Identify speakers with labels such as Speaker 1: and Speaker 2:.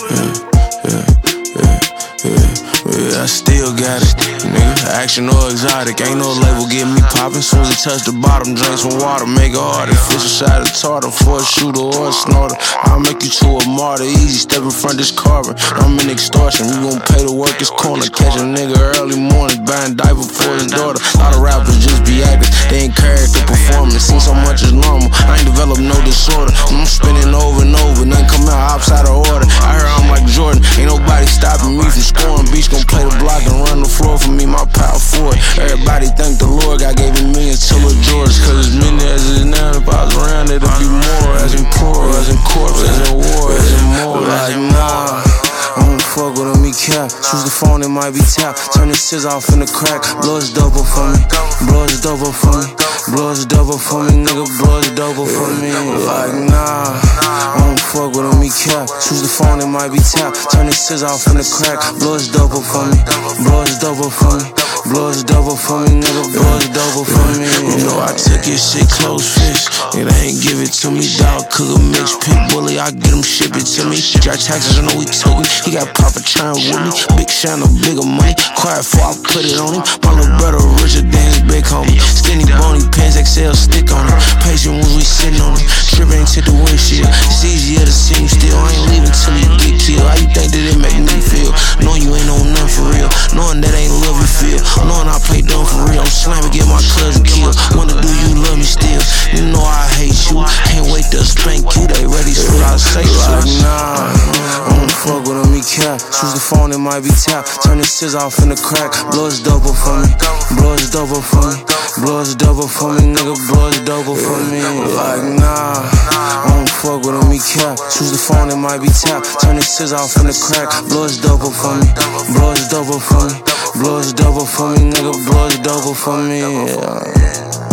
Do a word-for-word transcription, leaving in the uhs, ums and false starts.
Speaker 1: yeah, yeah, yeah, yeah, I still got it, nigga. Action or exotic, ain't no label getting me poppin'. Soon as it touch the bottom, drink some water, make it harder. Fish inside a tartar for a shooter or a snorter. I'll make you to a martyr, easy step in front this carbon. I'm in extortion, we gon' pay to work his corner. Catch a nigga early morning, buying diaper for his daughter. A lot of rappers just be actors, they ain't character performance. Seen so much is normal, I ain't developed no disorder. I'm spinning over and over, nothing come out outside of order. I heard I'm like Jordan, ain't nobody stopping me from scoring. Beach gon' play the block and run the floor for me, my power forward. Everybody thank the Lord, God gave me millions to Lil George. Cause as many as it is now, if I was around it'd be more. As in poor, as in corpse, as in war, as in more. Like nah, I don't fuck with them, he cap. Choose the phone, it might be tapped. Turn the scissors off in the crack. Blow his double for me, blow his double for me, blow his double for me, nigga, blow his double for me. Like nah, I don't fuck with him, he cap. Choose the phone, it might be tapped. Turn the scissors off in the crack. Blow his double for me, blow his double for me, blow his double for me, nigga, blow his double for me. You know I took his shit close fish, and they ain't give it to me, dog. Cook a mix, pit bully, I get him, ship it to me. Drop taxes, I know he took me. He got Papa trying with me. Big shine of bigger money. Quiet before I put it on him. My little brother richer than his big homie. Skinny bony pants, X L stick on him. Patient when we sitting on him. Trip ain't to the windshield. It's easier to see him still. I ain't leaving till he get killed. How you think that it make me feel? Knowing you ain't on nothing for real. Knowing that ain't love you feel. Knowing I play dumb for real. I'm slamming, get my cousin killed. Wonder do you love me still? You know I hate you. Can't wait to spank you. They ready for what I say. Like nah, I don't fuck with him, he cap. Choose the phone, it might be tapped. Turn the scissors off in the crack. Blow his double for me, blow his double for me, blow his double for me, nigga, blow his double for me. Like nah, I don't fuck with him, he cap. Choose the phone, it might be tapped. Turn the scissors off in the crack. Blow his double for me, blow his double for me, blow his double for me, nigga, blow his double for me. Yeah.